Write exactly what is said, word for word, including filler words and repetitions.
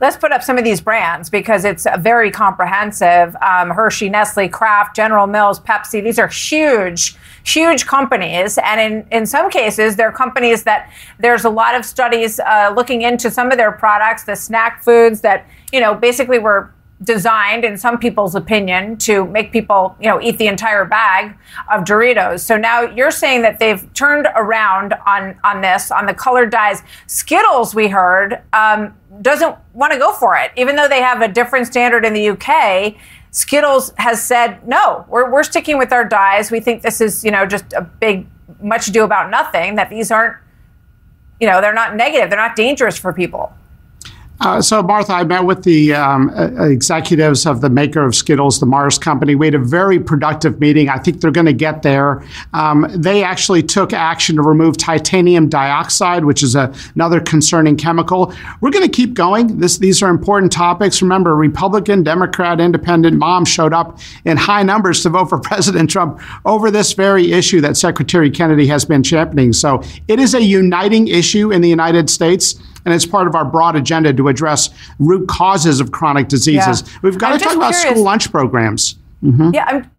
let's put up some of these brands because it's very comprehensive. Um, Hershey, Nestle, Kraft, General Mills, Pepsi. These are huge, huge companies. And in, in some cases, they're companies that there's a lot of studies uh, looking into some of their products, the snack foods that, you know, basically were designed, in some people's opinion, to make people, you know, eat the entire bag of Doritos. So now you're saying that they've turned around on, on this, on the colored dyes. Skittles, we heard, um, doesn't want to go for it. Even though they have a different standard in the U K, Skittles has said, no, we're, we're sticking with our dyes. We think this is, you know, just a big much ado about nothing, that these aren't, you know, they're not negative. They're not dangerous for people. Uh, so, Martha, I met with the um, uh, executives of the maker of Skittles, the Mars Company. We had a very productive meeting. I think they're going to get there. Um, they actually took action to remove titanium dioxide, which is a, another concerning chemical. We're going to keep going. This, these are important topics. Remember, Republican, Democrat, Independent moms showed up in high numbers to vote for President Trump over this very issue that Secretary Kennedy has been championing. So it is a uniting issue in the United States. And it's part of our broad agenda to address root causes of chronic diseases. Yeah. We've got I'm to talk about curious. school lunch programs. Mm-hmm. Yeah, I'm